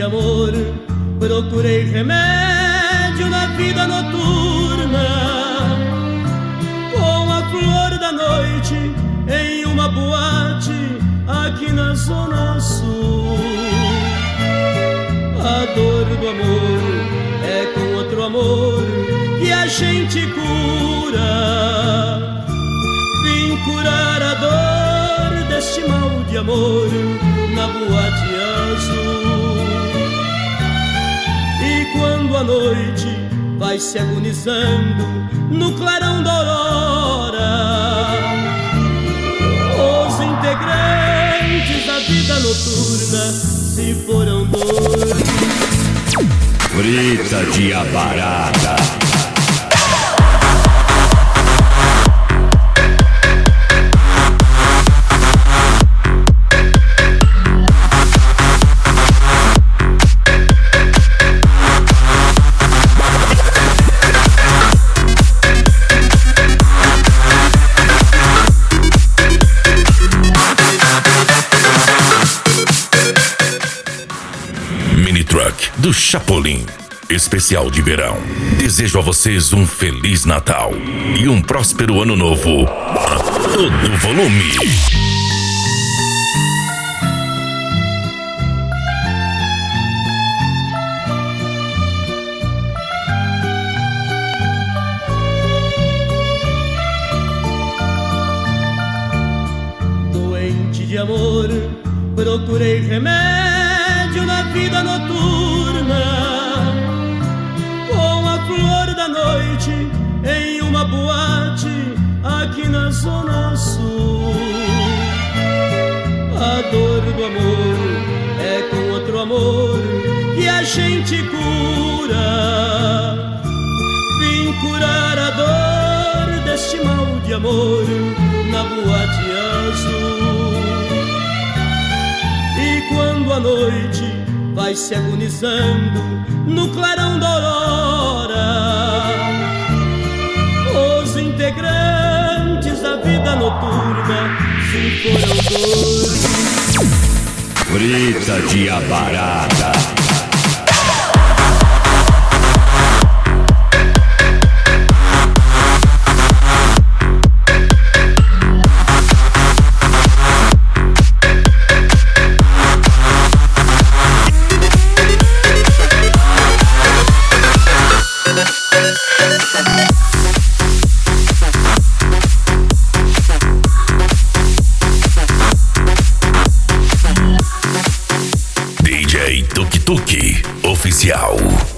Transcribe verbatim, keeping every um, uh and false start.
amor, procurei remédio na vida noturna, com a flor da noite em uma boate aqui na Zona Sul. A dor do amor é com outro amor que a gente cura. Vim curar a dor deste mal de amor na boate azul. E quando a noite vai se agonizando no clarão da aurora, os integrantes da vida noturna se foram dois. Brita de Abarata. Do Chapolin, especial de verão. Desejo a vocês um Feliz Natal e um próspero Ano Novo a todo volume. Doente de amor, procurei remédio na vida noturna, com a flor da noite em uma boate aqui na Zona Sul. A dor do amor é com outro amor que a gente cura. Vim curar a dor deste mal de amor na boate azul. E quando a noite vai se agonizando no clarão da aurora, os integrantes da vida noturna se foram dois. Brita de Abarata. D J Tuk Tuk Oficial.